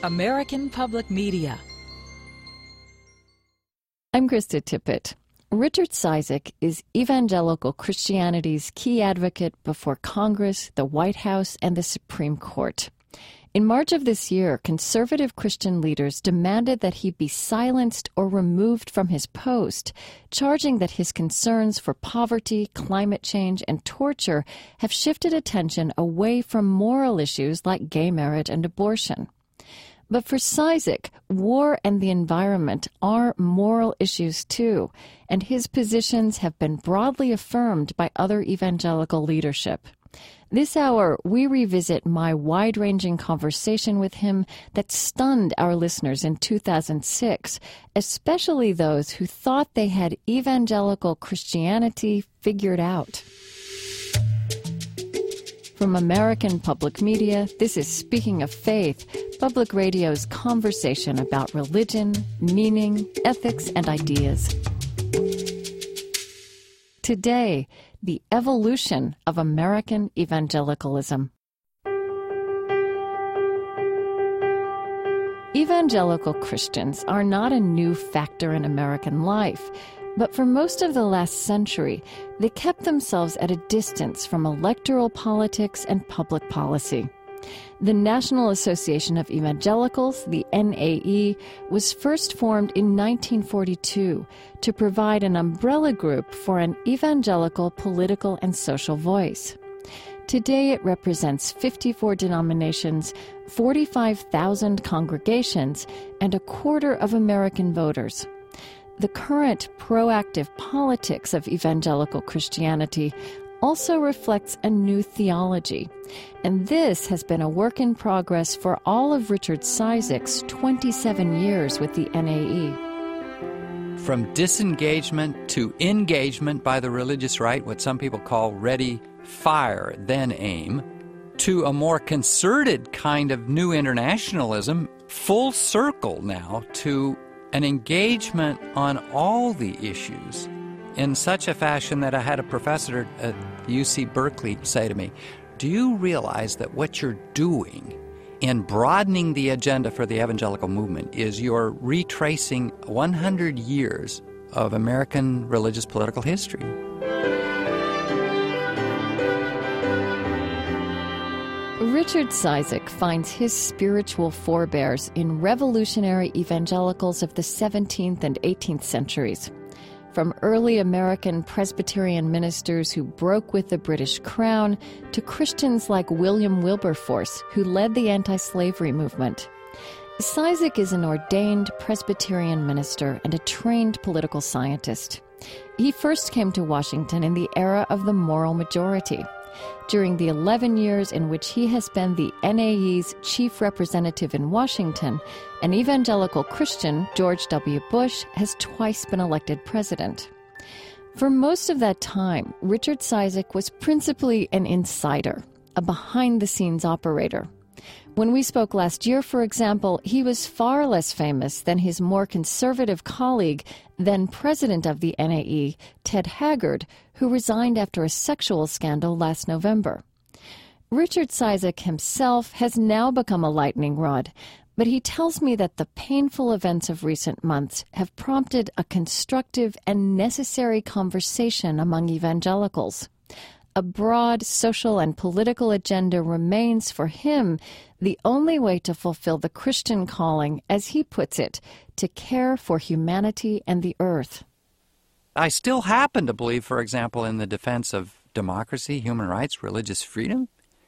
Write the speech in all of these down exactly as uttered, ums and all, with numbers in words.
American Public Media. I'm Krista Tippett. Richard Cizik is evangelical Christianity's key advocate before Congress, the White House, and the Supreme Court. In March of this year, conservative Christian leaders demanded that he be silenced or removed from his post, charging that his concerns for poverty, climate change, and torture have shifted attention away from moral issues like gay marriage and abortion. But for Cizik, war and the environment are moral issues too, and his positions have been broadly affirmed by other evangelical leadership. This hour, we revisit my wide-ranging conversation with him that stunned our listeners in two thousand six, especially those who thought they had evangelical Christianity figured out. From American Public Media, this is Speaking of Faith, Public Radio's conversation about religion, meaning, ethics, and ideas. Today, the evolution of American evangelicalism. Evangelical Christians are not a new factor in American life, but for most of the last century, they kept themselves at a distance from electoral politics and public policy. The National Association of Evangelicals, the N A E, was first formed in nineteen forty-two to provide an umbrella group for an evangelical political and social voice. Today it represents fifty-four denominations, forty-five thousand congregations, and a quarter of American voters. The current proactive politics of evangelical Christianity also reflects a new theology. And this has been a work in progress for all of Richard Cizik's twenty-seven years with the N A E. From disengagement to engagement by the religious right, what some people call ready, fire, then aim, to a more concerted kind of new internationalism, full circle now to an engagement on all the issues in such a fashion that I had a professor at U C Berkeley say to me, do you realize that what you're doing in broadening the agenda for the evangelical movement is you're retracing one hundred years of American religious political history? Richard Cizik finds his spiritual forebears in revolutionary evangelicals of the seventeenth and eighteenth centuries. From early American Presbyterian ministers who broke with the British Crown to Christians like William Wilberforce, who led the anti-slavery movement. Cizik is an ordained Presbyterian minister and a trained political scientist. He first came to Washington in the era of the moral majority. During the eleven years in which he has been the N A E's chief representative in Washington, an evangelical Christian, George W. Bush, has twice been elected president. For most of that time, Richard Cizik was principally an insider, a behind-the-scenes operator. When we spoke last year, for example, he was far less famous than his more conservative colleague, then president of the N A E, Ted Haggard, who resigned after a sexual scandal last November. Richard Cizik himself has now become a lightning rod, but he tells me that the painful events of recent months have prompted a constructive and necessary conversation among evangelicals. A broad social and political agenda remains for him the only way to fulfill the Christian calling, as he puts it, to care for humanity and the earth. I still happen to believe, for example, in the defense of democracy, human rights, religious freedom.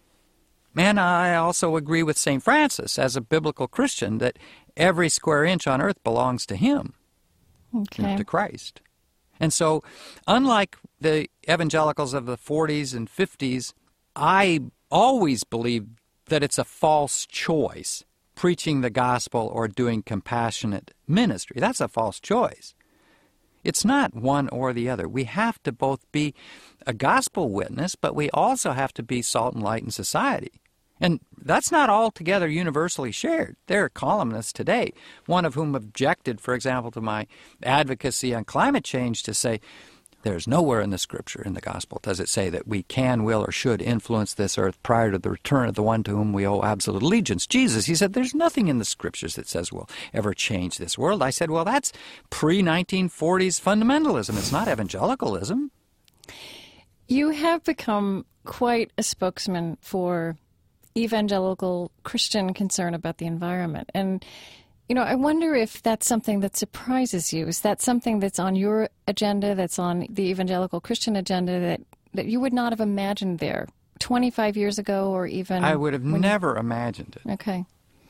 And I also agree with Saint Francis, as a biblical Christian, that every square inch on earth belongs to him, okay. to Christ. And so, unlike the evangelicals of the forties and fifties, I always believed that it's a false choice, preaching the gospel or doing compassionate ministry. That's a false choice. It's not one or the other. We have to both be a gospel witness, but we also have to be salt and light in society. And that's not altogether universally shared. There are columnists today, one of whom objected, for example, to my advocacy on climate change to say, There's nowhere in the Scripture, in the Gospel, does it say that we can, will, or should influence this earth prior to the return of the one to whom we owe absolute allegiance, Jesus. He said, there's nothing in the Scriptures that says we'll ever change this world. I said, well, that's pre nineteen forties fundamentalism. It's not evangelicalism. You have become quite a spokesman for evangelical Christian concern about the environment. And you know, I wonder if that's something that surprises you. Is that something that's on your agenda, that's on the evangelical Christian agenda, that, that you would not have imagined there twenty-five years ago or even... I would have never you... imagined it. Okay.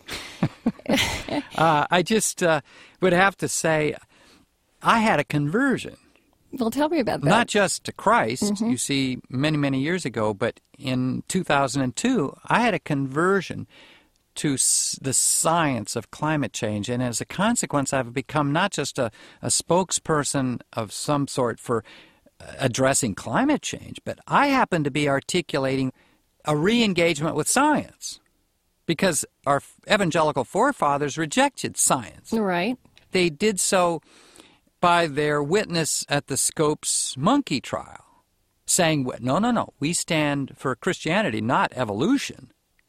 uh, I just uh, would have to say I had a conversion. Well, tell me about that. Not just to Christ, mm-hmm. you see, many, many years ago, but in two thousand two, I had a conversion to the science of climate change. And as a consequence, I've become not just a, a spokesperson of some sort for addressing climate change, but I happen to be articulating a re-engagement with science because our evangelical forefathers rejected science. Right. They did so by their witness at the Scopes monkey trial, saying, no, no, no, we stand for Christianity, not evolution.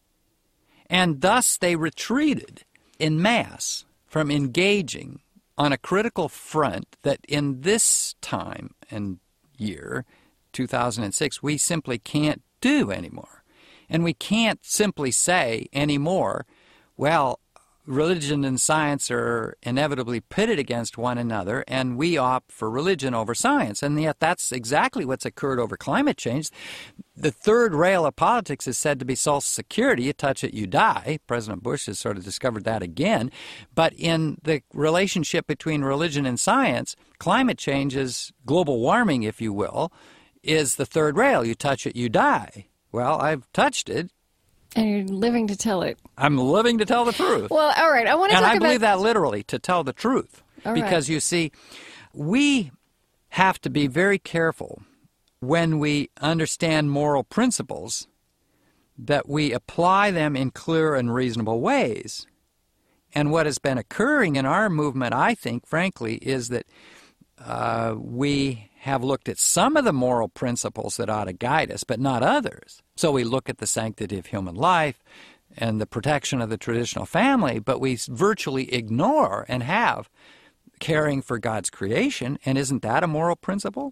And thus they retreated en masse from engaging on a critical front that in this time and year, two thousand six, we simply can't do anymore. And we can't simply say anymore, well, religion and science are inevitably pitted against one another, and we opt for religion over science. And yet that's exactly what's occurred over climate change. The third rail of politics is said to be Social Security. You touch it, you die. President Bush has sort of discovered that again. But in the relationship between religion and science, climate change is global warming, if you will, is the third rail. You touch it, you die. Well, I've touched it. And you're living to tell it. I'm living to tell the truth. Well, all right. I want to and talk I about... believe that literally, to tell the truth. All because, right. you see, we have to be very careful when we understand moral principles that we apply them in clear and reasonable ways. And what has been occurring in our movement, I think, frankly, is that uh, we have looked at some of the moral principles that ought to guide us, but not others. So we look at the sanctity of human life and the protection of the traditional family, but we virtually ignore and have caring for God's creation. And isn't that a moral principle?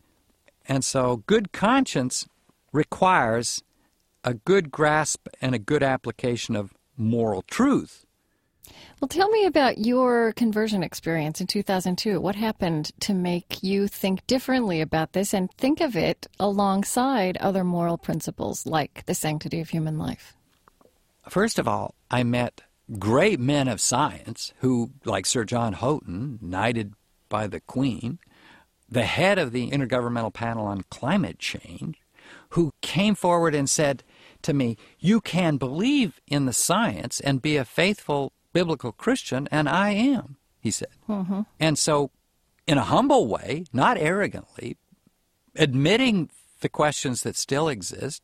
And so good conscience requires a good grasp and a good application of moral truth. Well, tell me about your conversion experience in two thousand two. What happened to make you think differently about this and think of it alongside other moral principles like the sanctity of human life? First of all, I met great men of science who, like Sir John Houghton, knighted by the Queen, the head of the Intergovernmental Panel on Climate Change, who came forward and said to me, you can believe in the science and be a faithful biblical Christian, and I am, he said. Mm-hmm. And so, in a humble way, not arrogantly, admitting the questions that still exist,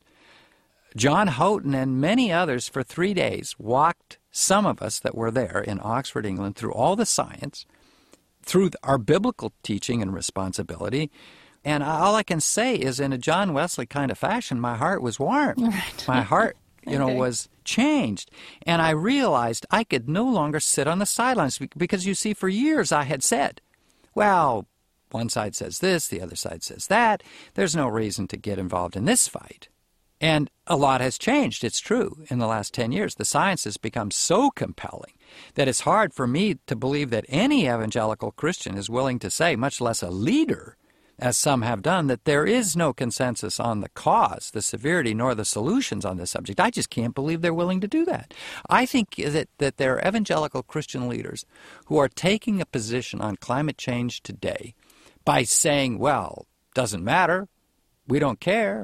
John Houghton and many others for three days walked some of us that were there in Oxford, England, through all the science, through our biblical teaching and responsibility. And all I can say is, in a John Wesley kind of fashion, my heart was warmed. Right. My heart, you know, okay. was changed. And I realized I could no longer sit on the sidelines because, you see, for years I had said, well, one side says this, the other side says that. There's no reason to get involved in this fight. And a lot has changed, it's true, in the last ten years. The science has become so compelling that it's hard for me to believe that any evangelical Christian is willing to say, much less a leader, as some have done, that there is no consensus on the cause, the severity, nor the solutions on this subject. I just can't believe they're willing to do that. I think that, that there are evangelical Christian leaders who are taking a position on climate change today by saying, well, doesn't matter, we don't care.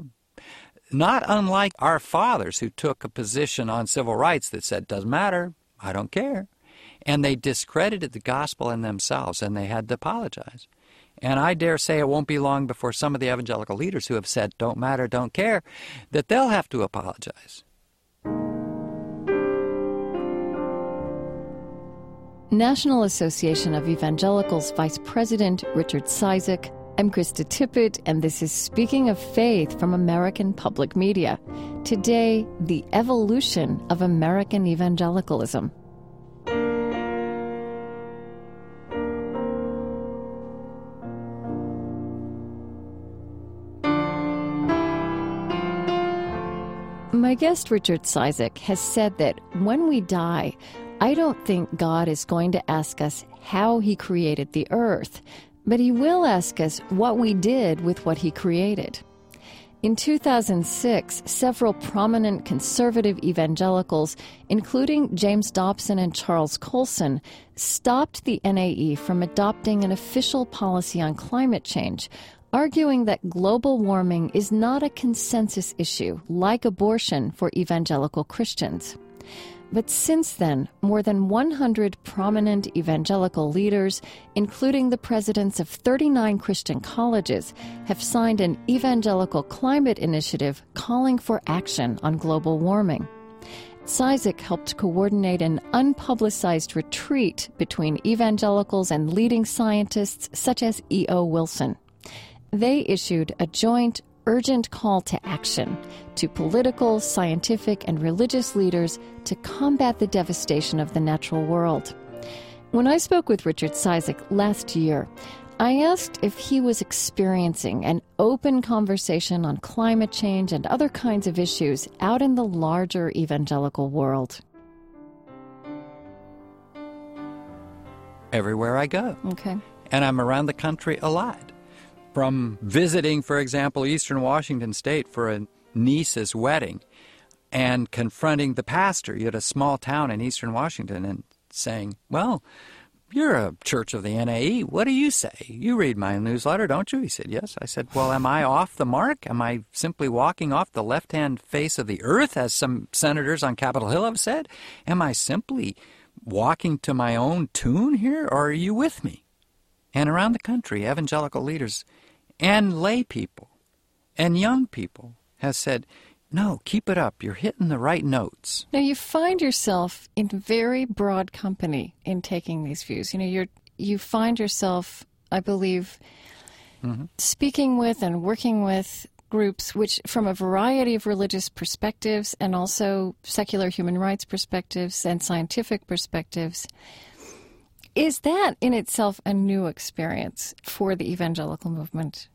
Not unlike our fathers who took a position on civil rights that said, doesn't matter, I don't care. And they discredited the gospel in themselves, and they had to apologize. And I dare say it won't be long before some of the evangelical leaders who have said, don't matter, don't care, that they'll have to apologize. National Association of Evangelicals Vice President Richard Cizik I'm Krista Tippett, and this is Speaking of Faith from American Public Media. Today, the evolution of American evangelicalism. My guest, Richard Cizik, has said that when we die, I don't think God is going to ask us how He created the earth, but He will ask us what we did with what He created. In two thousand six, several prominent conservative evangelicals, including James Dobson and Charles Colson, stopped the N A E from adopting an official policy on climate change, arguing that global warming is not a consensus issue like abortion for evangelical Christians. But since then, more than one hundred prominent evangelical leaders, including the presidents of thirty-nine Christian colleges, have signed an evangelical climate initiative calling for action on global warming. Cizik helped coordinate an unpublicized retreat between evangelicals and leading scientists such as E O Wilson. They issued a joint urgent call to action to political, scientific, and religious leaders to combat the devastation of the natural world. When I spoke with Richard Cizik last year, I asked if he was experiencing an open conversation on climate change and other kinds of issues out in the larger evangelical world. Everywhere I go. Okay. And I'm around the country a lot. From visiting, for example, Eastern Washington State for a niece's wedding and confronting the pastor at a small town in Eastern Washington and saying, well, you're a church of the N A E. What do you say? You read my newsletter, don't you? He said, yes. I said, well, am I off the mark? Am I simply walking off the left-hand face of the earth, as some senators on Capitol Hill have said? Am I simply walking to my own tune here, or are you with me? And around the country, evangelical leaders and lay people and young people have said, no, keep it up. You're hitting the right notes. Now, you find yourself in very broad company in taking these views. You know, you're you find yourself, I believe, mm-hmm. speaking with and working with groups which, from a variety of religious perspectives and also secular human rights perspectives and scientific perspectives. Is that in itself a new experience for the evangelical movement?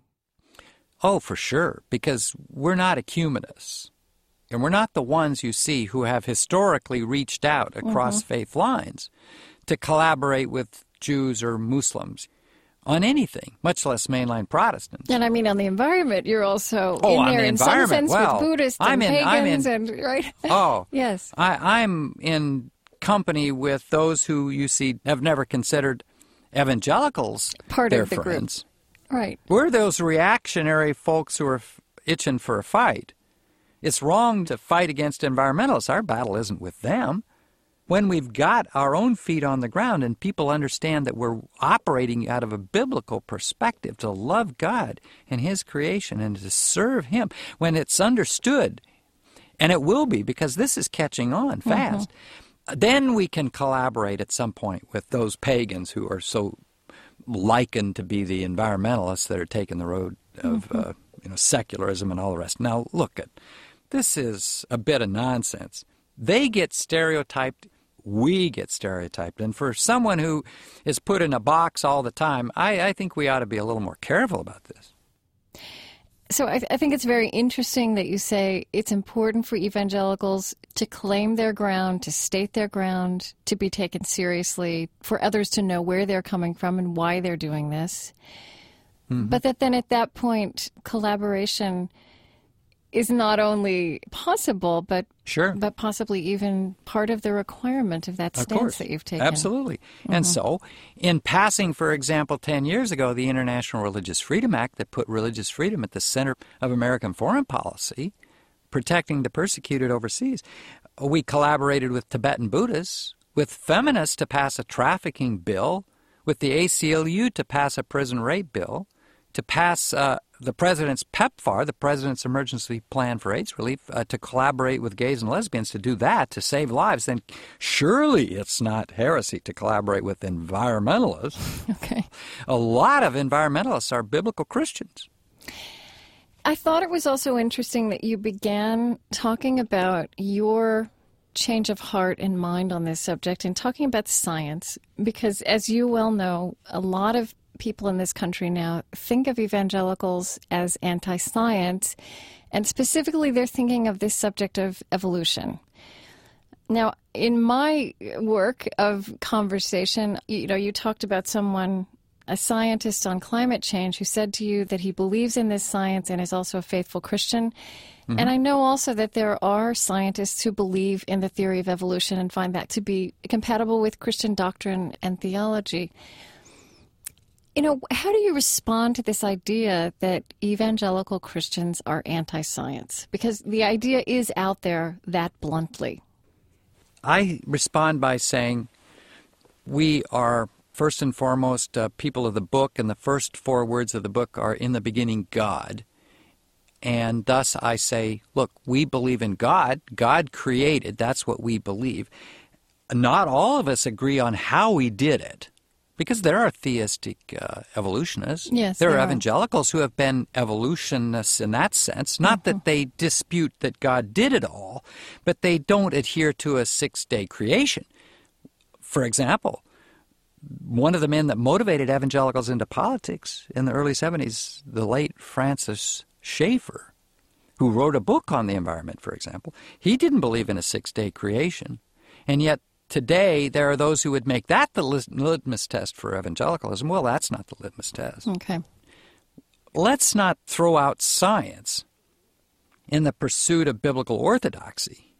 Oh, for sure, because we're not ecumenists. And we're not the ones you see who have historically reached out across mm-hmm. faith lines to collaborate with Jews or Muslims on anything, much less mainline Protestants. And I mean, on the environment, you're also oh, in there the in some sense well, with Buddhists I'm and in, pagans I'm in, and right. Oh, yes. I, I'm in company with those who you see have never considered evangelicals part their of the friends. Group. Right. We're those reactionary folks who are f- itching for a fight. It's wrong to fight against environmentalists. Our battle isn't with them. When we've got our own feet on the ground and people understand that we're operating out of a biblical perspective to love God and His creation and to serve Him, when it's understood, and it will be because this is catching on fast, mm-hmm. then we can collaborate at some point with those pagans who are so likened to be the environmentalists that are taking the road of mm-hmm. uh, you know, secularism and all the rest. Now, look, at this is a bit of nonsense. They get stereotyped. We get stereotyped. And for someone who is put in a box all the time, I, I think we ought to be a little more careful about this. So I, I think it's very interesting that you say it's important for evangelicals to claim their ground, to state their ground, to be taken seriously, for others to know where they're coming from and why they're doing this. Mm-hmm. But that then at that point, collaboration is not only possible, but sure. but possibly even part of the requirement of that stance of course. that you've taken. Absolutely. Mm-hmm. And so, in passing, for example, ten years ago, the International Religious Freedom Act that put religious freedom at the center of American foreign policy, protecting the persecuted overseas, we collaborated with Tibetan Buddhists, with feminists to pass a trafficking bill, with the A C L U to pass a prison rape bill, to pass uh, the president's PEPFAR, the President's Emergency Plan for AIDS Relief, uh, to collaborate with gays and lesbians to do that, to save lives, then surely it's not heresy to collaborate with environmentalists. Okay. A lot of environmentalists are biblical Christians. I thought it was also interesting that you began talking about your change of heart and mind on this subject and talking about science, because as you well know, a lot of people in this country now think of evangelicals as anti-science, and specifically they're thinking of this subject of evolution. Now, in my work of conversation, you know, you talked about someone, a scientist on climate change, who said to you that he believes in this science and is also a faithful Christian. Mm-hmm. And I know also that there are scientists who believe in the theory of evolution and find that to be compatible with Christian doctrine and theology. You know, how do you respond to this idea that evangelical Christians are anti-science? Because the idea is out there that bluntly. I respond by saying we are first and foremost uh, people of the book, and the first four words of the book are, in the beginning, God. And thus I say, look, we believe in God. God created. That's what we believe. Not all of us agree on how he did it, because there are theistic uh, evolutionists. Yes, there are there evangelicals who have been evolutionists in that sense. Not mm-hmm. that they dispute that God did it all, but they don't adhere to a six-day creation. For example, one of the men that motivated evangelicals into politics in the early seventies, the late Francis Schaeffer, who wrote a book on the environment, for example, he didn't believe in a six-day creation. And yet today there are those who would make that the litmus test for evangelicalism. Well, that's not the litmus test. Okay. Let's not throw out science in the pursuit of biblical orthodoxy.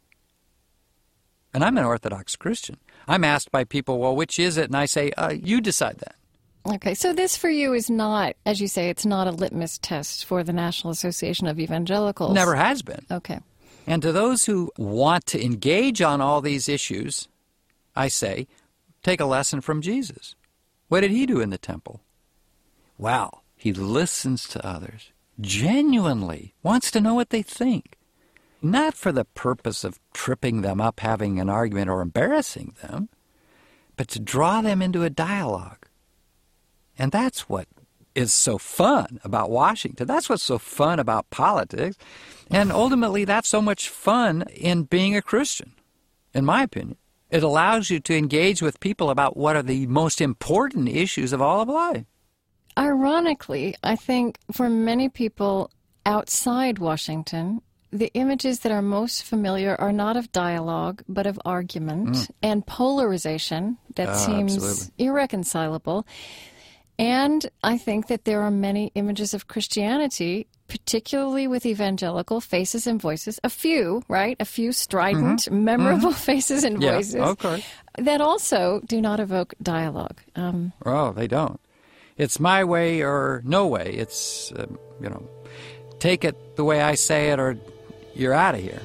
And I'm an Orthodox Christian. I'm asked by people, well, which is it? And I say, uh, you decide that. Okay, so this for you is not, as you say, it's not a litmus test for the National Association of Evangelicals. Never has been. Okay. And to those who want to engage on all these issues, I say, take a lesson from Jesus. What did he do in the temple? Well, he listens to others, genuinely wants to know what they think. Not for the purpose of tripping them up, having an argument, or embarrassing them, but to draw them into a dialogue. And that's what is so fun about Washington. That's what's so fun about politics. And ultimately, that's so much fun in being a Christian, in my opinion. It allows you to engage with people about what are the most important issues of all of life. Ironically, I think for many people outside Washington, the images that are most familiar are not of dialogue, but of argument mm. and polarization that oh, seems absolutely. irreconcilable. And I think that there are many images of Christianity, particularly with evangelical faces and voices, a few, right? A few strident, mm-hmm. memorable mm-hmm. faces and yeah, voices okay. that also do not evoke dialogue. Um, oh, they don't. It's my way or no way. It's, uh, you know, take it the way I say it or you're out of here.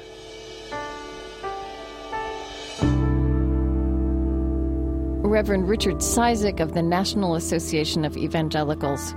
Reverend Richard Cizik of the National Association of Evangelicals.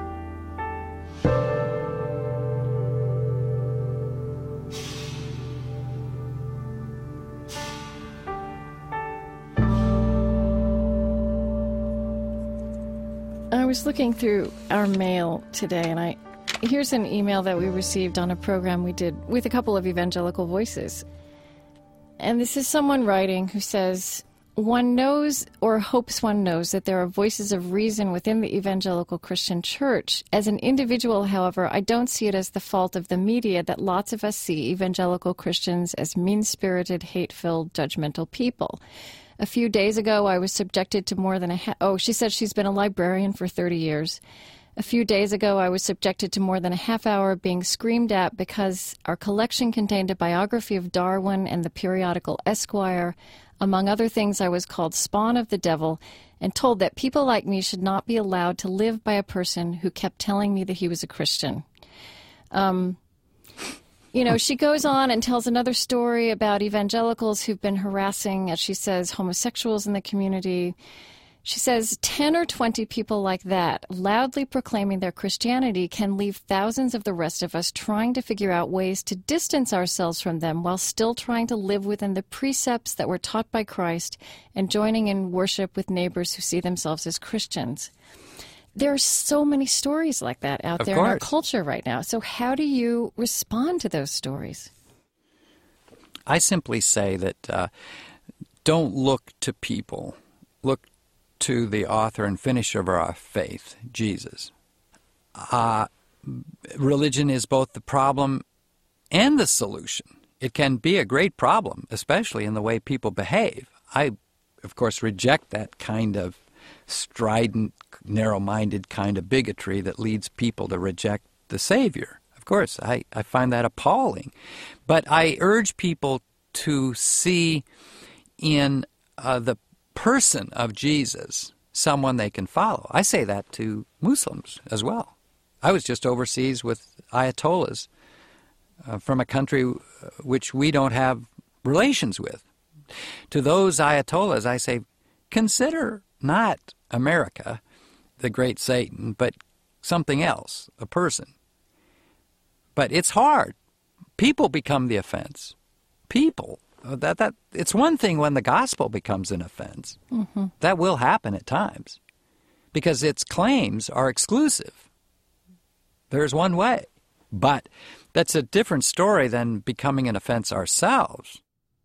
I was looking through our mail today, and I here's an email that we received on a program we did with a couple of evangelical voices. And this is someone writing who says, one knows or hopes one knows that there are voices of reason within the evangelical Christian church. As an individual, however, I don't see it as the fault of the media that lots of us see evangelical Christians as mean-spirited, hate-filled, judgmental people. A few days ago, I was subjected to more than a... Ha- oh, she said she's been a librarian for thirty years. A few days ago, I was subjected to more than a half hour of being screamed at because our collection contained a biography of Darwin and the periodical Esquire. Among other things, I was called spawn of the devil and told that people like me should not be allowed to live by a person who kept telling me that he was a Christian. Um, you know, she goes on and tells another story about evangelicals who've been harassing, as she says, homosexuals in the community. She says ten or twenty people like that, loudly proclaiming their Christianity, can leave thousands of the rest of us trying to figure out ways to distance ourselves from them while still trying to live within the precepts that were taught by Christ and joining in worship with neighbors who see themselves as Christians. There are so many stories like that out there in our culture right now. So how do you respond to those stories? I simply say that uh, don't look to people. Look to the author and finisher of our faith, Jesus. Uh, religion is both the problem and the solution. It can be a great problem, especially in the way people behave. I, of course, reject that kind of strident, narrow-minded kind of bigotry that leads people to reject the Savior. Of course, I, I find that appalling. But I urge people to see in uh, the person of Jesus someone they can follow. I say that to Muslims as well. I was just overseas with Ayatollahs uh, from a country which we don't have relations with. To those Ayatollahs, I say, consider not America, the great Satan, but something else, a person. But it's hard. People become the offense. People. That that it's one thing when the gospel becomes an offense. Mm-hmm. That will happen at times because its claims are exclusive. There's one way. But that's a different story than becoming an offense ourselves.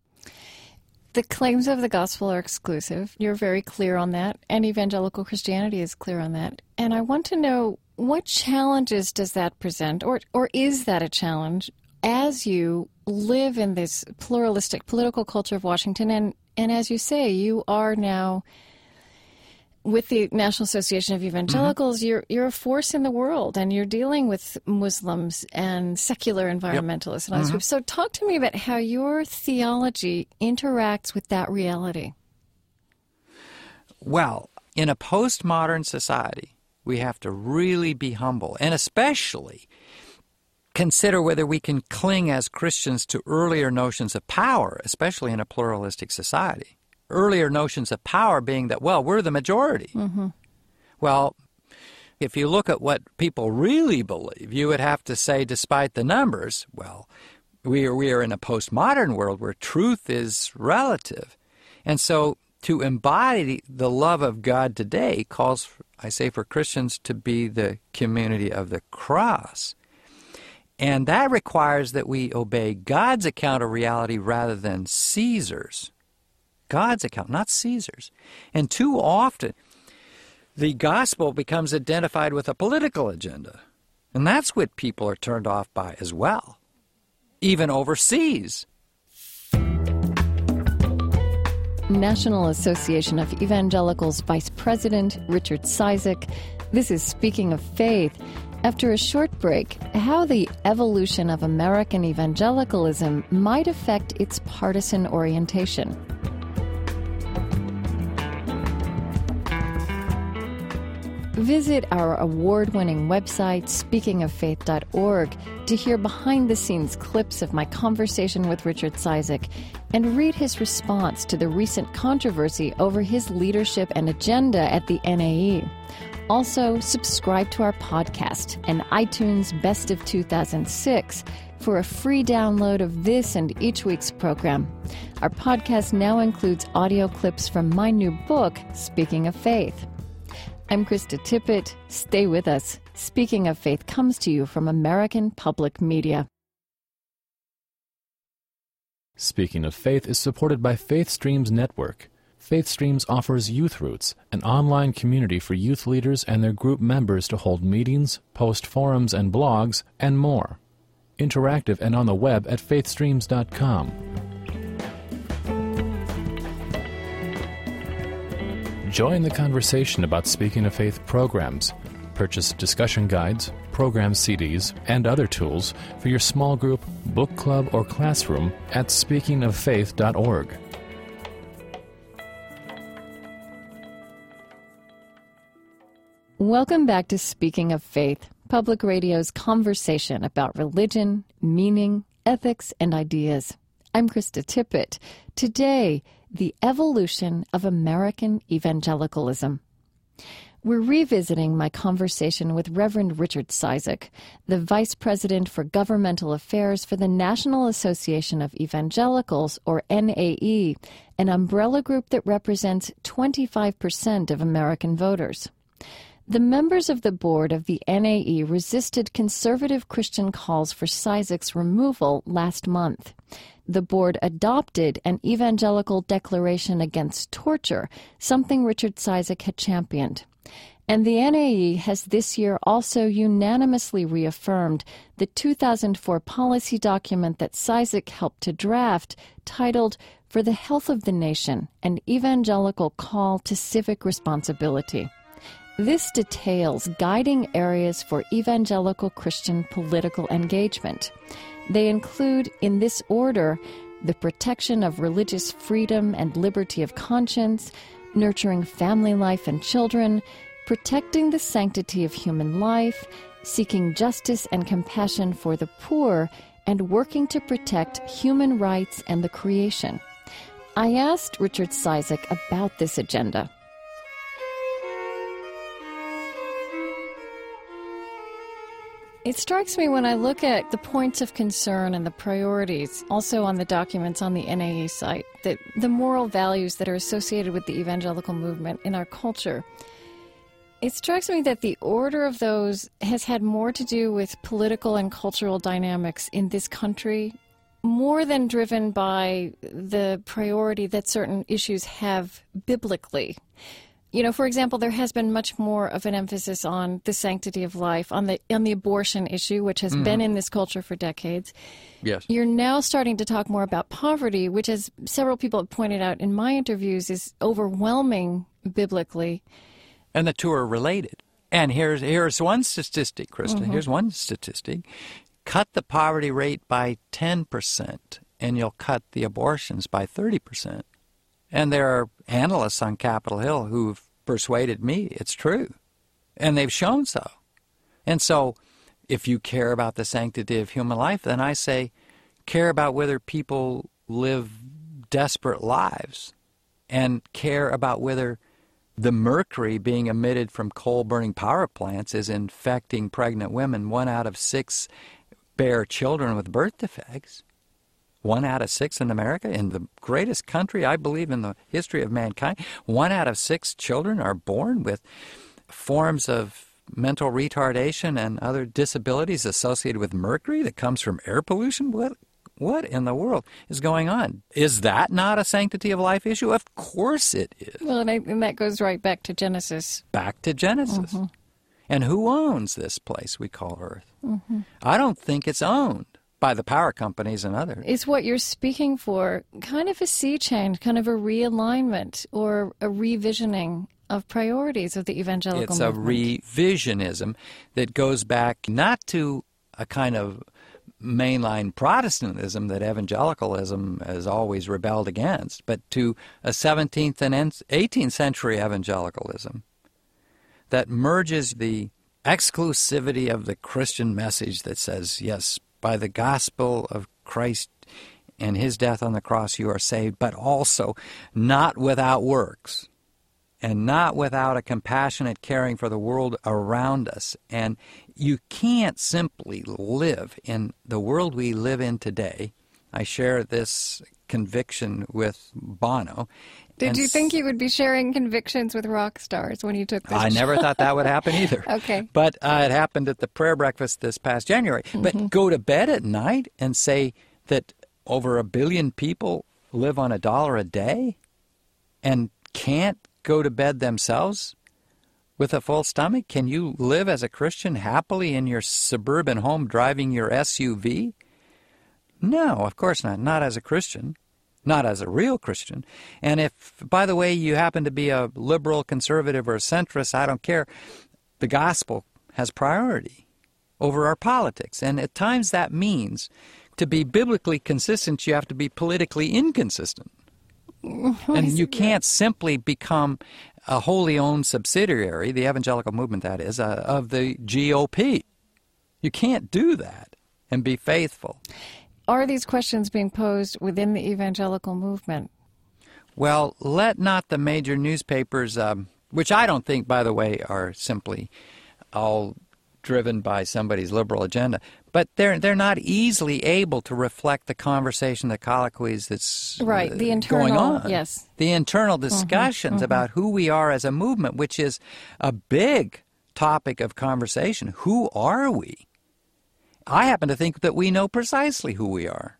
The claims of the gospel are exclusive. You're very clear on that, and evangelical Christianity is clear on that. And I want to know, what challenges does that present, or or is that a challenge as you live in this pluralistic political culture of Washington? And, and as you say, you are now, with the National Association of Evangelicals, mm-hmm. you're you're a force in the world, and you're dealing with Muslims and secular environmentalists. Yep. And all mm-hmm. So talk to me about how your theology interacts with that reality. Well, in a postmodern society, we have to really be humble, and especially consider whether we can cling as Christians to earlier notions of power, especially in a pluralistic society. Earlier notions of power being that, well, we're the majority. Mm-hmm. Well, if you look at what people really believe, you would have to say, despite the numbers, well, we are, we are in a postmodern world where truth is relative. And so to embody the love of God today calls, I say, for Christians to be the community of the cross. And that requires that we obey God's account of reality rather than Caesar's. God's account, not Caesar's. And too often, the gospel becomes identified with a political agenda. And that's what people are turned off by as well, even overseas. National Association of Evangelicals Vice President Richard Cizik. This is Speaking of Faith. After a short break, how the evolution of American evangelicalism might affect its partisan orientation. Visit our award-winning website, speaking of faith dot org, to hear behind-the-scenes clips of my conversation with Richard Cizik and read his response to the recent controversy over his leadership and agenda at the N A E. Also, subscribe to our podcast and iTunes Best of two thousand six for a free download of this and each week's program. Our podcast now includes audio clips from my new book, Speaking of Faith. I'm Krista Tippett. Stay with us. Speaking of Faith comes to you from American Public Media. Speaking of Faith is supported by Faith Streams Network. Faith Streams offers Youth Roots, an online community for youth leaders and their group members to hold meetings, post forums and blogs, and more. Interactive and on the web at faith streams dot com. Join the conversation about Speaking of Faith programs. Purchase discussion guides, program C Ds, and other tools for your small group, book club, or classroom at speaking of faith dot org. Welcome back to Speaking of Faith, Public Radio's conversation about religion, meaning, ethics, and ideas. I'm Krista Tippett. Today, the evolution of American evangelicalism. We're revisiting my conversation with Reverend Richard Cizik, the Vice President for Governmental Affairs for the National Association of Evangelicals, or N A E, an umbrella group that represents twenty-five percent of American voters. The members of the board of the N A E resisted conservative Christian calls for Cizik's removal last month. The board adopted an evangelical declaration against torture, something Richard Cizik had championed. And the N A E has this year also unanimously reaffirmed the two thousand four policy document that Cizik helped to draft, titled For the Health of the Nation, an Evangelical Call to Civic Responsibility. This details guiding areas for evangelical Christian political engagement. They include, in this order, the protection of religious freedom and liberty of conscience, nurturing family life and children, protecting the sanctity of human life, seeking justice and compassion for the poor, and working to protect human rights and the creation. I asked Richard Cizik about this agenda. It strikes me when I look at the points of concern and the priorities, also on the documents on the N A E site, that the moral values that are associated with the evangelical movement in our culture. It strikes me that the order of those has had more to do with political and cultural dynamics in this country, more than driven by the priority that certain issues have biblically. You know, for example, there has been much more of an emphasis on the sanctity of life, on the on the abortion issue, which has mm-hmm. been in this culture for decades. Yes. You're now starting to talk more about poverty, which, as several people have pointed out in my interviews, is overwhelming biblically. And the two are related. And here's here's one statistic, Krista. Mm-hmm. Here's one statistic. Cut the poverty rate by ten percent, and you'll cut the abortions by thirty percent. And there are analysts on Capitol Hill who've persuaded me it's true. And they've shown so. And so if you care about the sanctity of human life, then I say care about whether people live desperate lives and care about whether the mercury being emitted from coal-burning power plants is infecting pregnant women. One out of six bear children with birth defects. One out of six in America, in the greatest country, I believe, in the history of mankind. One out of six children are born with forms of mental retardation and other disabilities associated with mercury that comes from air pollution. What? What in the world is going on? Is that not a sanctity of life issue? Of course it is. Well, and, I, and that goes right back to Genesis. Back to Genesis. Mm-hmm. And who owns this place we call Earth? Mm-hmm. I don't think it's owned by the power companies and others. Is what you're speaking for kind of a sea change, kind of a realignment or a revisioning of priorities of the evangelical it's movement? It's a revisionism that goes back not to a kind of mainline Protestantism that evangelicalism has always rebelled against, but to a seventeenth and eighteenth century evangelicalism that merges the exclusivity of the Christian message that says, yes, by the gospel of Christ and his death on the cross you are saved, but also not without works and not without a compassionate caring for the world around us. And you can't simply live in the world we live in today. I share this conviction with Bono. Did you think you would be sharing convictions with rock stars when you took this I job? never thought that would happen either. Okay. But uh, it happened at the prayer breakfast this past January. Mm-hmm. But go to bed at night and say that over a billion people live on a dollar a day and can't go to bed themselves with a full stomach? Can you live as a Christian happily in your suburban home driving your S U V? No, of course not. Not as a Christian. Not as a real Christian. And if, by the way, you happen to be a liberal, conservative, or a centrist, I don't care. The gospel has priority over our politics. And at times that means to be biblically consistent, you have to be politically inconsistent. And you can't simply become a wholly owned subsidiary, the evangelical movement that is, uh, of the G O P. You can't do that and be faithful. are these questions being posed within the evangelical movement? Well, let not the major newspapers, um, which I don't think, by the way, are simply all driven by somebody's liberal agenda, but they're they're not easily able to reflect the conversation, the colloquies that's right, uh, the internal, going on. Yes. The internal discussions mm-hmm, about mm-hmm. who we are as a movement, which is a big topic of conversation. Who are we? I happen to think that we know precisely who we are.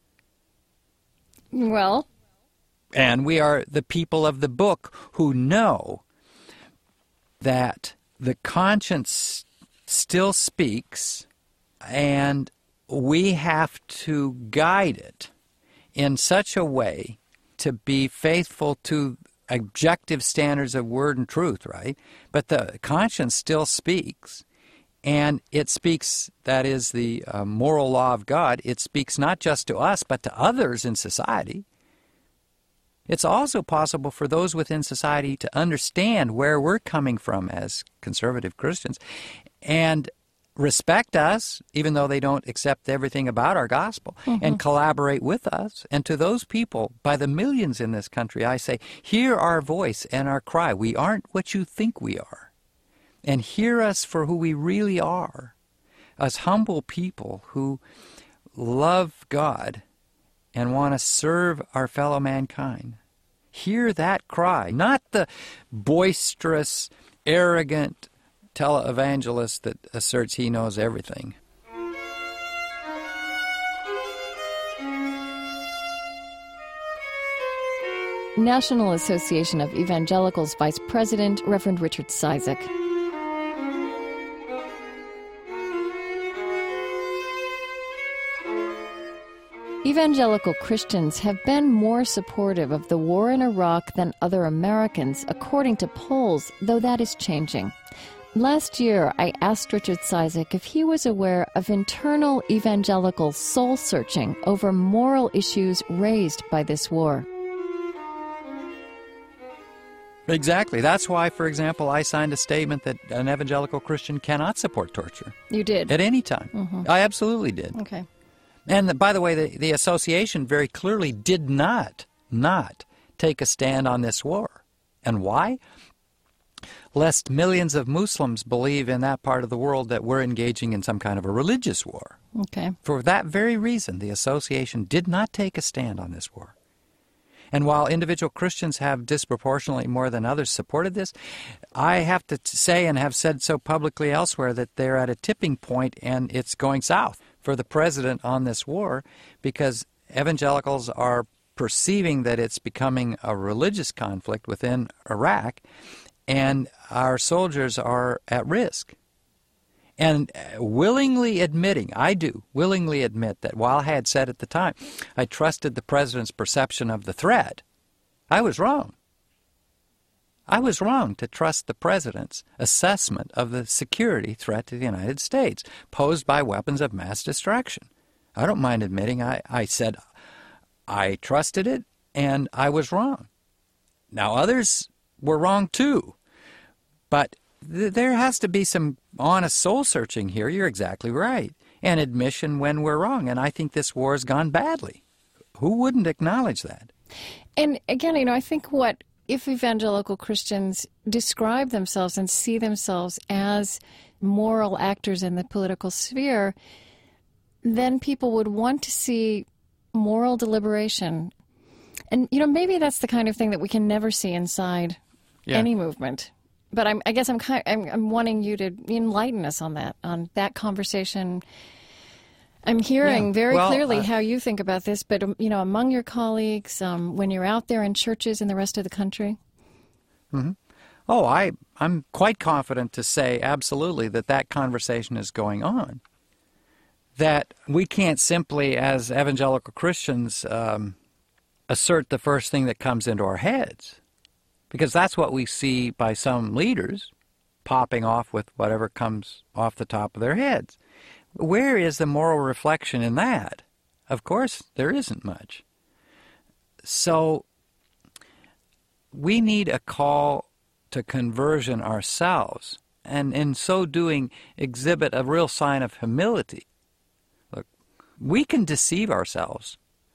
Well... And we are the people of the book who know that the conscience still speaks, and we have to guide it in such a way to be faithful to objective standards of word and truth, right? But the conscience still speaks, and it speaks, that is the uh, moral law of God. It speaks not just to us, but to others in society. It's also possible for those within society to understand where we're coming from as conservative Christians and respect us, even though they don't accept everything about our gospel, mm-hmm. and collaborate with us. And to those people, by the millions in this country, I say, hear our voice and our cry. We aren't what you think we are. And hear us for who we really are, as humble people who love God and want to serve our fellow mankind. Hear that cry, not the boisterous, arrogant televangelist that asserts he knows everything. National Association of Evangelicals Vice President, Reverend Richard Cizik. Evangelical Christians have been more supportive of the war in Iraq than other Americans, according to polls, though that is changing. Last year, I asked Richard Cizik if he was aware of internal evangelical soul-searching over moral issues raised by this war. Exactly. That's why, for example, I signed a statement that an evangelical Christian cannot support torture. You did? At any time. Mm-hmm. I absolutely did. Okay. And by the way, the, the association very clearly did not, not take a stand on this war. And why? Lest millions of Muslims believe in that part of the world that we're engaging in some kind of a religious war. Okay. For that very reason, the association did not take a stand on this war. And while individual Christians have disproportionately more than others supported this, I have to say, and have said so publicly elsewhere, that they're at a tipping point and it's going south for the president on this war, because evangelicals are perceiving that it's becoming a religious conflict within Iraq, and our soldiers are at risk. And willingly admitting, I do willingly admit that while I had said at the time, I trusted the president's perception of the threat, I was wrong. I was wrong to trust the president's assessment of the security threat to the United States posed by weapons of mass destruction. I don't mind admitting I, I said I trusted it and I was wrong. Now others were wrong too, but th- there has to be some honest soul-searching here. You're exactly right. And admission when we're wrong. And I think this war has gone badly. Who wouldn't acknowledge that? And again, you know, I think what if evangelical Christians describe themselves and see themselves as moral actors in the political sphere, then people would want to see moral deliberation. And, you know, maybe that's the kind of thing that we can never see inside yeah. any movement. But I'm, I guess I'm, kind, I'm I'm wanting you to enlighten us on that, on that conversation. I'm hearing yeah. very well, clearly uh, how you think about this, but, you know, among your colleagues, um, when you're out there in churches in the rest of the country? Mm-hmm. Oh, I, I'm quite confident to say absolutely that that conversation is going on. That we can't simply, as evangelical Christians, um, assert the first thing that comes into our heads. Because that's what we see by some leaders, popping off with whatever comes off the top of their heads. Where is the moral reflection in that? Of course, there isn't much. So we need a call to conversion ourselves, and in so doing exhibit a real sign of humility. Look, we can deceive ourselves.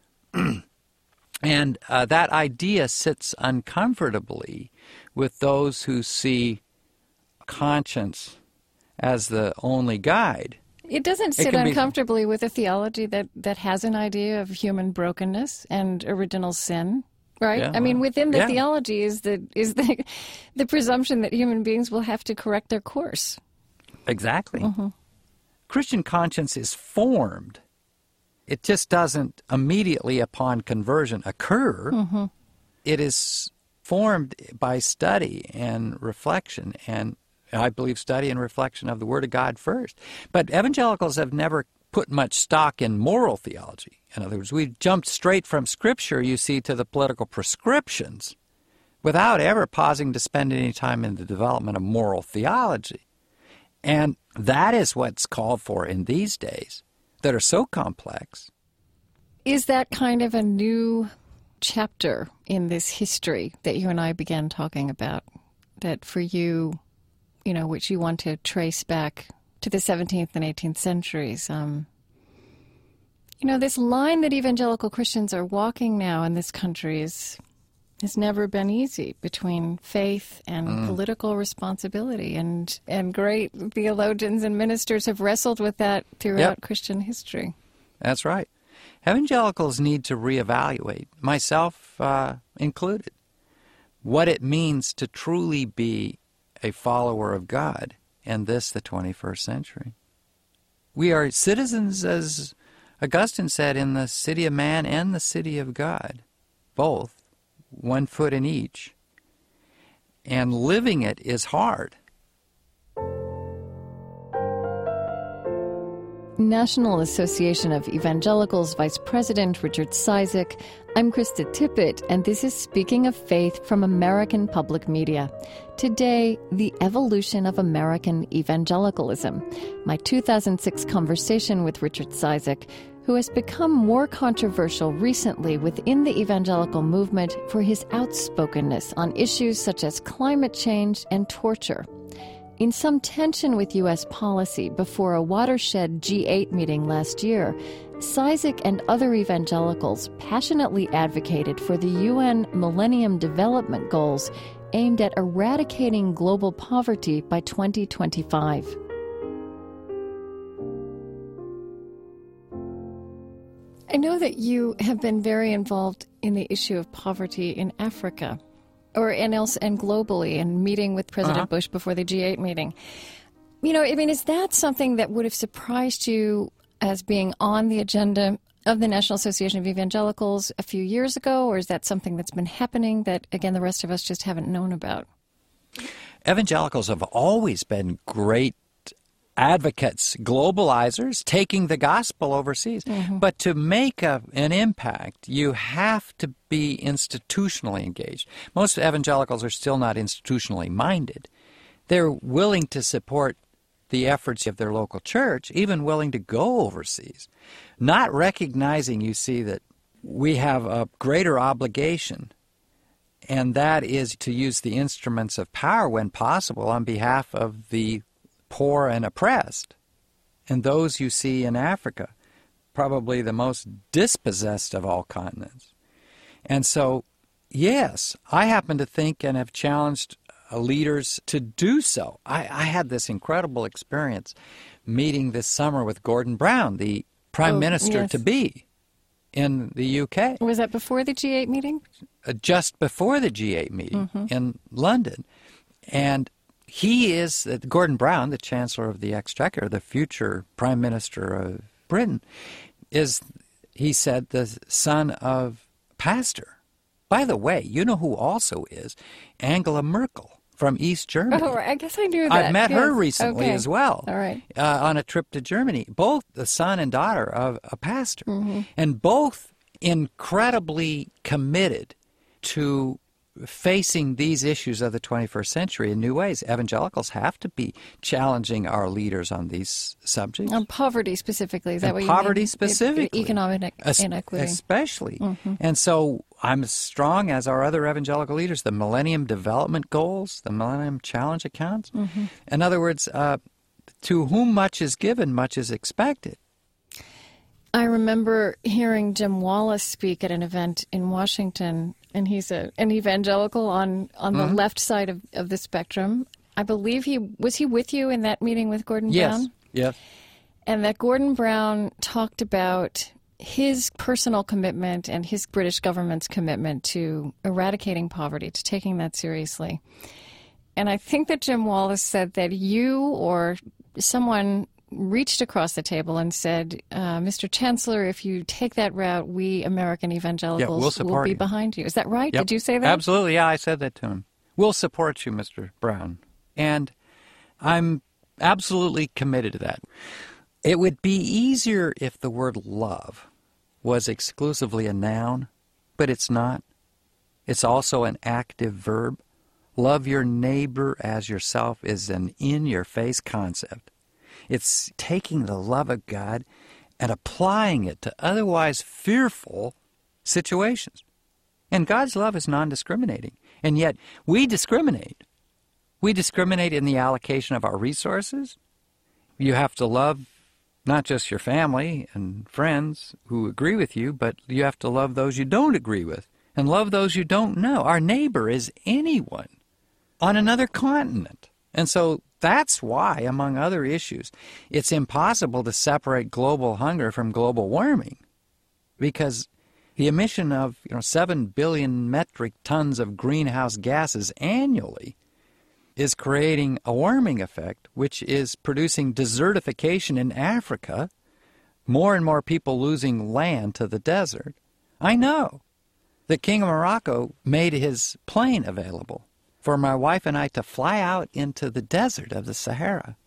And uh, that idea sits uncomfortably with those who see conscience as the only guide. It doesn't sit it uncomfortably be... with a theology that, that has an idea of human brokenness and original sin, right? Yeah, I mean, within the yeah. theology is the is the the presumption that human beings will have to correct their course. Exactly. Mm-hmm. Christian conscience is formed. It just doesn't immediately upon conversion occur. Mm-hmm. It is formed by study and reflection, and I believe study and reflection of the Word of God first. But evangelicals have never put much stock in moral theology. In other words, we've jumped straight from Scripture, you see, to the political prescriptions without ever pausing to spend any time in the development of moral theology. And that is what's called for in these days that are so complex. Is that kind of a new chapter in this history that you and I began talking about, that for you, you know, which you want to trace back to the seventeenth and eighteenth centuries? Um, you know, this line that evangelical Christians are walking now in this country is has never been easy between faith and mm. political responsibility. And, and great theologians and ministers have wrestled with that throughout yep. Christian history. That's right. Evangelicals need to reevaluate, myself uh, included, what it means to truly be a follower of God in this, the twenty-first century. We are citizens, as Augustine said, in the city of man and the city of God, both. One foot in each. And living it is hard. National Association of Evangelicals Vice President Richard Cizik. I'm Krista Tippett, and this is Speaking of Faith from American Public Media. Today, the evolution of American evangelicalism. My two thousand six conversation with Richard Cizik, who has become more controversial recently within the evangelical movement for his outspokenness on issues such as climate change and torture. In some tension with U S policy before a watershed G eight meeting last year, Cizik and other evangelicals passionately advocated for the U N Millennium Development Goals aimed at eradicating global poverty by twenty twenty-five. I know that you have been very involved in the issue of poverty in Africa, or and else and globally, and meeting with President uh-huh. Bush before the G eight meeting. You know, I mean, is that something that would have surprised you as being on the agenda of the National Association of Evangelicals a few years ago, or is that something that's been happening that, again, the rest of us just haven't known about? Evangelicals have always been great advocates, globalizers, taking the gospel overseas. Mm-hmm. But to make a, an impact, you have to be institutionally engaged. Most evangelicals are still not institutionally minded. They're willing to support the efforts of their local church, even willing to go overseas, not recognizing, you see, that we have a greater obligation, and that is to use the instruments of power when possible on behalf of the poor and oppressed, and those you see in Africa, probably the most dispossessed of all continents. And so, yes, I happen to think and have challenged uh, leaders to do so. I, I had this incredible experience meeting this summer with Gordon Brown, the Prime oh, Minister-to-be yes. in the U K. Was that before the G eight meeting? Uh, just before the G eight meeting mm-hmm. in London. And he is, uh, Gordon Brown, the Chancellor of the Exchequer, the future Prime Minister of Britain, is, he said, the son of pastor. By the way, you know who also is? Angela Merkel from East Germany. Oh, I guess I knew that. I met yes. her recently okay. as well. All right. Uh, on a trip to Germany. Both the son and daughter of a pastor. Mm-hmm. And both incredibly committed to facing these issues of the twenty-first century in new ways. Evangelicals have to be challenging our leaders on these subjects. On poverty specifically, is that and what you poverty mean? specifically. Economic inequity. Especially. Mm-hmm. And so I'm as strong as our other evangelical leaders, the Millennium Development Goals, the Millennium Challenge Accounts. Mm-hmm. In other words, uh, to whom much is given, much is expected. I remember hearing Jim Wallis speak at an event in Washington, and he's a, an evangelical on, on the mm-hmm. left side of, of the spectrum. I believe he, was he with you in that meeting with Gordon yes. Brown? Yes. And that Gordon Brown talked about his personal commitment and his British government's commitment to eradicating poverty, to taking that seriously. And I think that Jim Wallis said that you or someone reached across the table and said, uh, Mister Chancellor, if you take that route, we American evangelicals yeah, we'll will be you. behind you. Is that right? Yep. Did you say that? Absolutely. Yeah, I said that to him. We'll support you, Mister Brown. And I'm absolutely committed to that. It would be easier if the word love was exclusively a noun, but it's not. It's also an active verb. Love your neighbor as yourself is an in-your-face concept. It's taking the love of God and applying it to otherwise fearful situations. And God's love is non-discriminating. And yet we discriminate. We discriminate in the allocation of our resources. You have to love not just your family and friends who agree with you, but you have to love those you don't agree with and love those you don't know. Our neighbor is anyone on another continent. And so that's why, among other issues, it's impossible to separate global hunger from global warming, because the emission of you know seven billion metric tons of greenhouse gases annually is creating a warming effect, which is producing desertification in Africa, more and more people losing land to the desert. I know. The King of Morocco made his plane available for my wife and I to fly out into the desert of the Sahara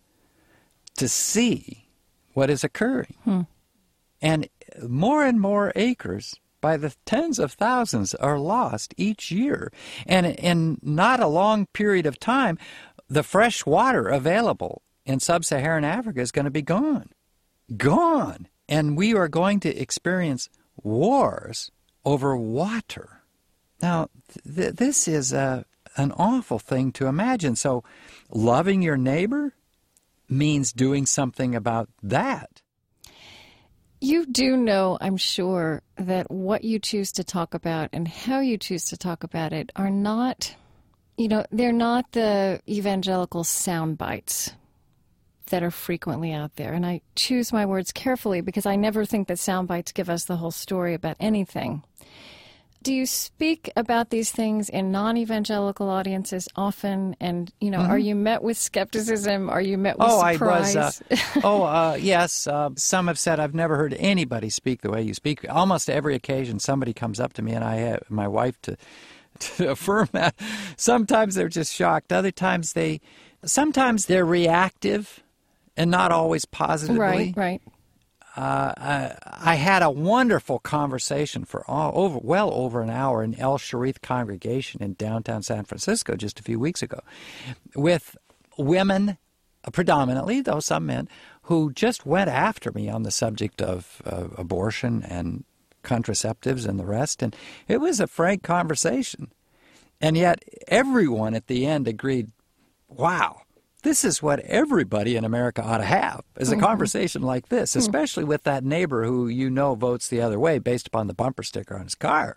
to see what is occurring. Hmm. And more and more acres, by the tens of thousands, are lost each year. And in not a long period of time, the fresh water available in sub-Saharan Africa is going to be gone. Gone. And we are going to experience wars over water. Now, th- this is a, an awful thing to imagine. So loving your neighbor means doing something about that. You do know, I'm sure, that what you choose to talk about and how you choose to talk about it are not, you know, they're not the evangelical sound bites that are frequently out there. And I choose my words carefully because I never think that sound bites give us the whole story about anything. Do you speak about these things in non-evangelical audiences often? And, you know, mm-hmm. are you met with skepticism? Are you met with oh, surprise? I was, uh, oh, uh, yes. Uh, some have said, I've never heard anybody speak the way you speak. Almost every occasion somebody comes up to me, and I have my wife to, to affirm that. Sometimes they're just shocked. Other times they, sometimes they're reactive and not always positively. Right, right. Uh, I, I had a wonderful conversation for all, over, well over an hour in El Sharif congregation in downtown San Francisco just a few weeks ago with women, predominantly, though some men, who just went after me on the subject of uh, abortion and contraceptives and the rest. And it was a frank conversation. And yet everyone at the end agreed, wow, this is what everybody in America ought to have, is a mm-hmm. conversation like this, especially with that neighbor who you know votes the other way based upon the bumper sticker on his car.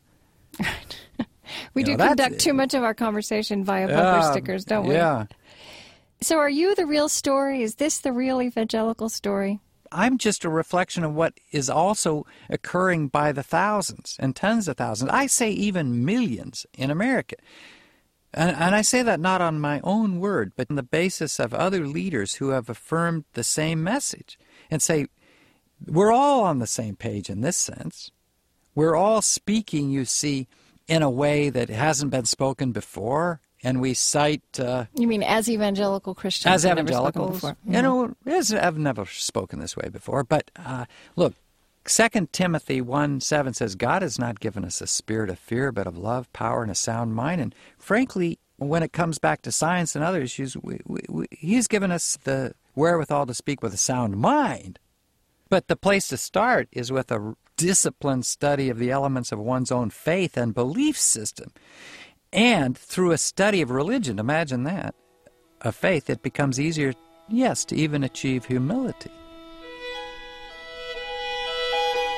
we you do know, conduct too much of our conversation via bumper uh, stickers, don't we? Yeah. So are you the real story? Is this the real evangelical story? I'm just a reflection of what is also occurring by the thousands and tens of thousands. I say even millions in America. And, and I say that not on my own word, but on the basis of other leaders who have affirmed the same message and say, we're all on the same page in this sense. We're all speaking, you see, in a way that hasn't been spoken before, and we cite... Uh, you mean as evangelical Christians? As evangelicals. Never you know, as, I've never spoken this way before. But uh, look, Second Timothy one seven says, God has not given us a spirit of fear, but of love, power, and a sound mind. And frankly, when it comes back to science and other issues, we, we, we, he's given us the wherewithal to speak with a sound mind. But the place to start is with a disciplined study of the elements of one's own faith and belief system. And through a study of religion, imagine that, of faith, it becomes easier, yes, to even achieve humility.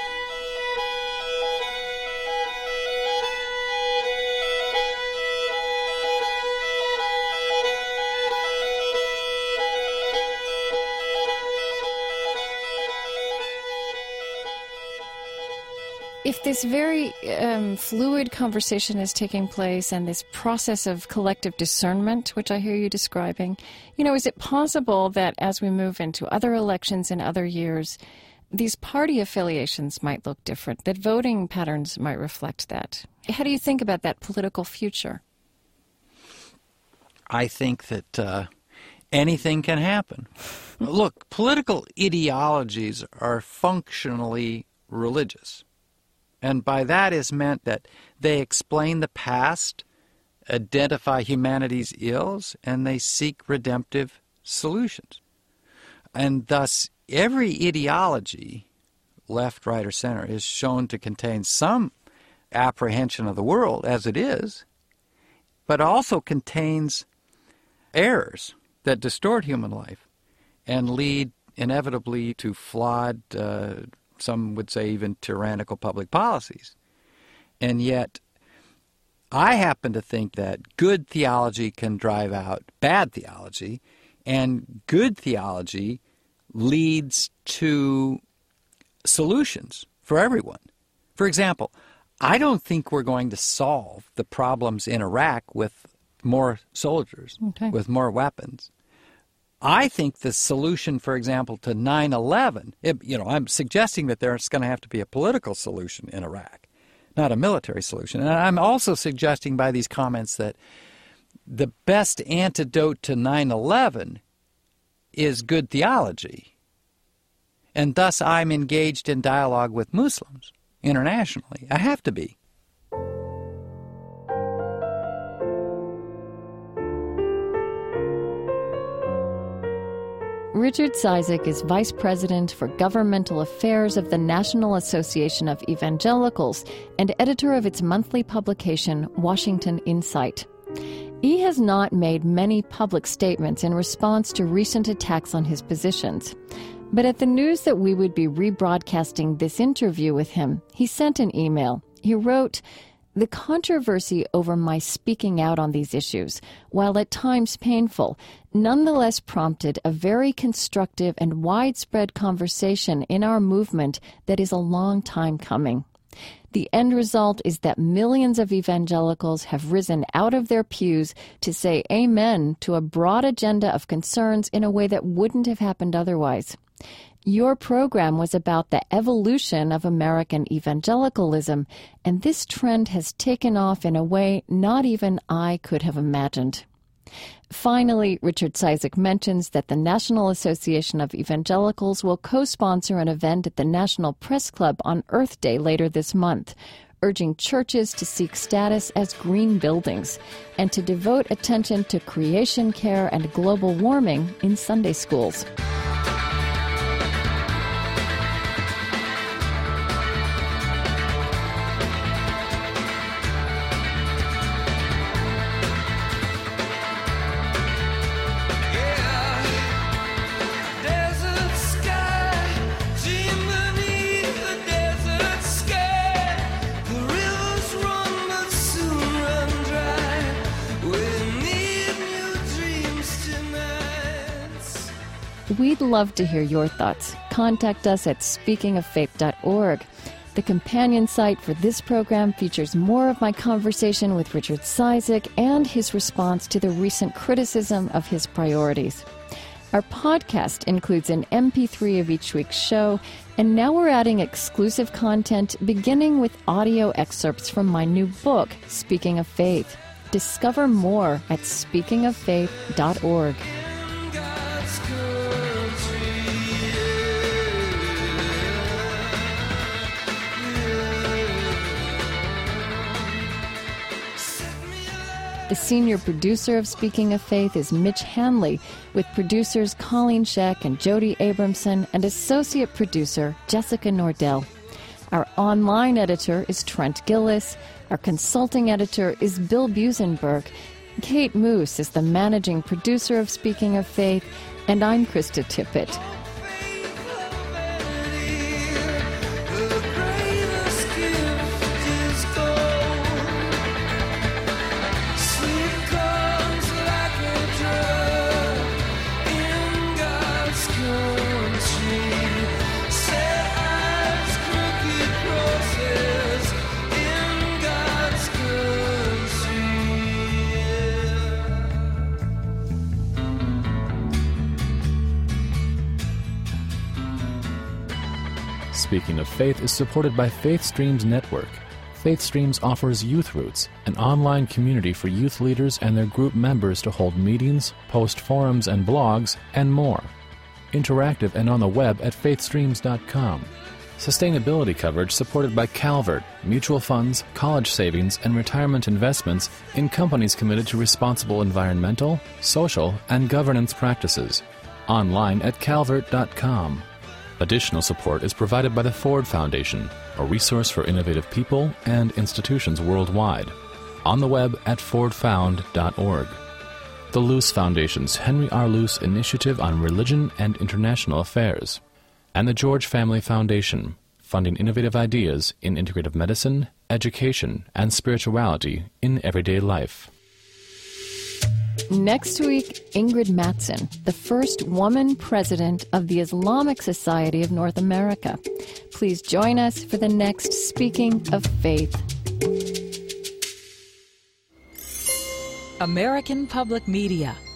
If this very um, fluid conversation is taking place and this process of collective discernment, which I hear you describing, you know, is it possible that as we move into other elections in other years, these party affiliations might look different, that voting patterns might reflect that? How do you think about that political future? I think that uh, anything can happen. Look, political ideologies are functionally religious. And by that is meant that they explain the past, identify humanity's ills, and they seek redemptive solutions. And thus, every ideology, left, right, or center, is shown to contain some apprehension of the world as it is, but also contains errors that distort human life and lead inevitably to flawed, uh, some would say even tyrannical public policies. And yet, I happen to think that good theology can drive out bad theology, and good theology leads to solutions for everyone. For example, I don't think we're going to solve the problems in Iraq with more soldiers, okay. with more weapons. I think the solution, for example, to nine eleven, it, you know, I'm suggesting that there's going to have to be a political solution in Iraq, not a military solution. And I'm also suggesting by these comments that the best antidote to nine eleven is good theology. And thus I'm engaged in dialogue with Muslims internationally. I have to be. Richard Cizik is Vice President for Governmental Affairs of the National Association of Evangelicals and editor of its monthly publication, Washington Insight. He has not made many public statements in response to recent attacks on his positions. But at the news that we would be rebroadcasting this interview with him, he sent an email. He wrote, "The controversy over my speaking out on these issues, while at times painful, nonetheless prompted a very constructive and widespread conversation in our movement that is a long time coming. The end result is that millions of evangelicals have risen out of their pews to say amen to a broad agenda of concerns in a way that wouldn't have happened otherwise. Your program was about the evolution of American evangelicalism, and this trend has taken off in a way not even I could have imagined." Finally, Richard Cizik mentions that the National Association of Evangelicals will co-sponsor an event at the National Press Club on Earth Day later this month, urging churches to seek status as green buildings and to devote attention to creation care and global warming in Sunday schools. We'd love to hear your thoughts. Contact us at speaking of faith dot org. The companion site for this program features more of my conversation with Richard Cizik and his response to the recent criticism of his priorities. Our podcast includes an M P three of each week's show, and now we're adding exclusive content beginning with audio excerpts from my new book, Speaking of Faith. Discover more at speaking of faith dot org. The senior producer of Speaking of Faith is Mitch Hanley, with producers Colleen Scheck and Jody Abramson, and associate producer Jessica Nordell. Our online editor is Trent Gillis. Our consulting editor is Bill Busenberg. Kate Moose is the managing producer of Speaking of Faith, and I'm Krista Tippett. Set eyes crooked crosses. Speaking of Faith is supported by Faith Streams Network. Faith Streams offers Youth Roots, an online community for youth leaders and their group members to hold meetings, post forums and blogs, and more. Interactive and on the web at faith streams dot com. Sustainability coverage supported by Calvert, mutual funds, college savings, and retirement investments in companies committed to responsible environmental, social, and governance practices. Online at calvert dot com. Additional support is provided by the Ford Foundation, a resource for innovative people and institutions worldwide. On the web at ford found dot org. The Luce Foundation's Henry R. Luce Initiative on Religion and International Affairs. And the George Family Foundation, funding innovative ideas in integrative medicine, education, and spirituality in everyday life. Next week, Ingrid Mattson, the first woman president of the Islamic Society of North America. Please join us for the next Speaking of Faith. American Public Media